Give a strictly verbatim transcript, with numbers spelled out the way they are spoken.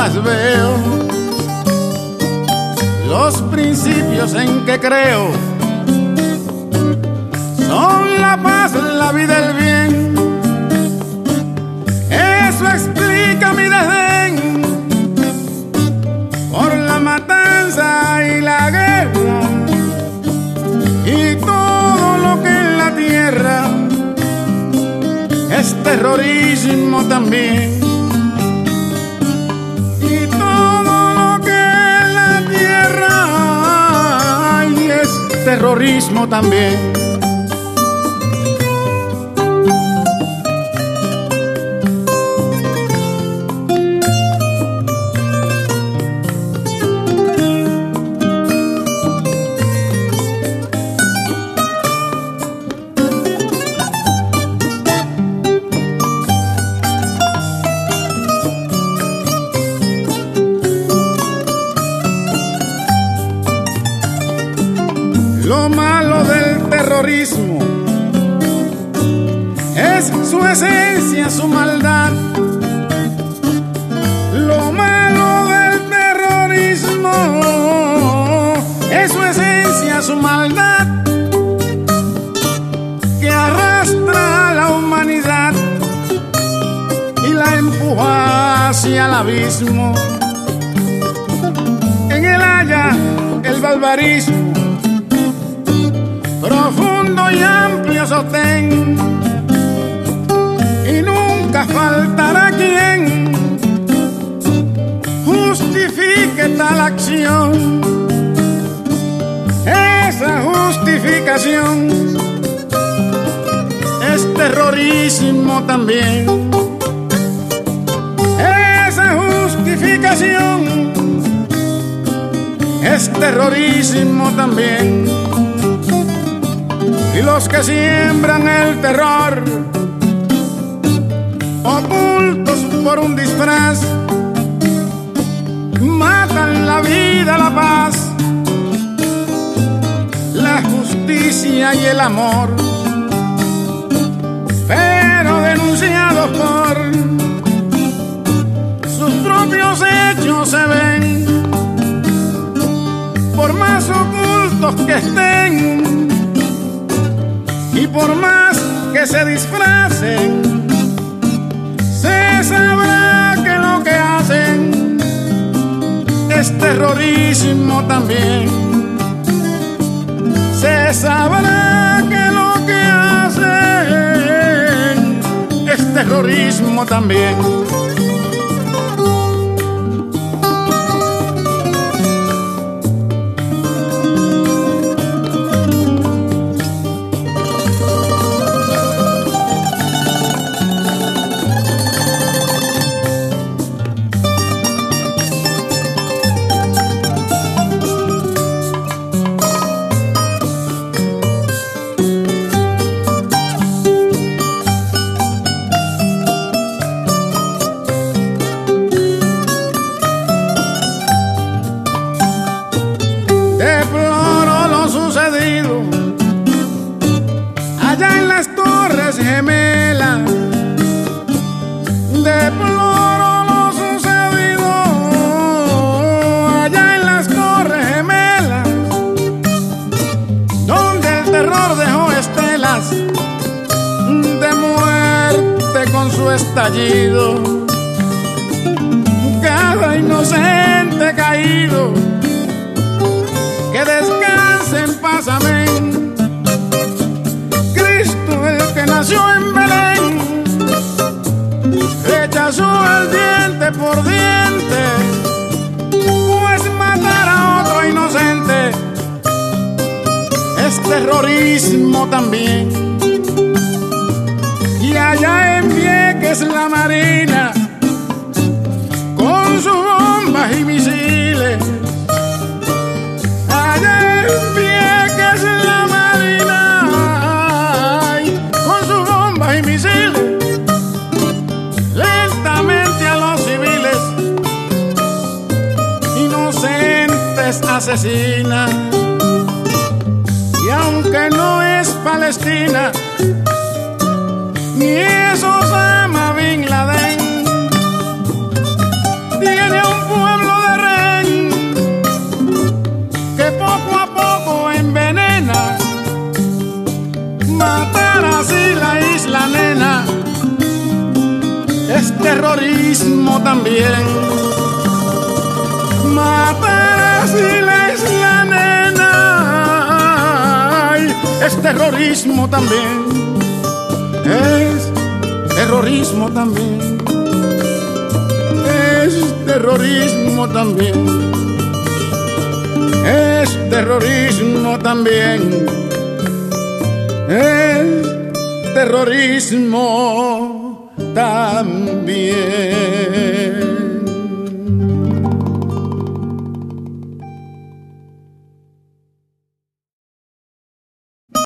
las veo, los principios en que creo son la paz, la vida, el bien. Eso explica mi desdén por la matanza y la guerra y todo lo que en la tierra es terrorismo también. Y todo lo que en la tierra hay es terrorismo también. Lo malo del terrorismo es su esencia, su maldad. Lo malo del terrorismo es su esencia, su maldad, que arrastra a la humanidad y la empuja hacia el abismo. En él haya el barbarismo, profundo y amplio sostén, y nunca faltará quien justifique tal acción. Esa justificación es terrorismo también. Esa justificación es terrorismo también. Y los que siembran el terror, ocultos por un disfraz, matan la vida, la paz, la justicia y el amor. Pero denunciados por sus propios hechos se ven, por más ocultos que estén y por más que se disfracen, se sabrá que lo que hacen es terrorismo también. Se sabrá que lo que hacen es terrorismo también. Deploro lo sucedido allá en las Torres Gemelas. Deploro lo sucedido allá en las Torres Gemelas, donde el terror dejó estelas de muerte con su estallido. Cada inocente caído, que descanse en paz, amén. Cristo, el que nació en Belén, rechazó el diente por diente, pues matar a otro inocente es terrorismo también. Y allá en Vieques la Marina, con sus bombas y misiles, allá en Vieques la Marina, con sus bombas y misiles, lentamente a los civiles inocentes asesina. Y aunque no es Palestina, ni es Osama Bin Laden, tiene un terrorismo también. Matar así la isla nena, ay, es terrorismo también, es terrorismo también, es terrorismo también, es terrorismo también, es terrorismo también.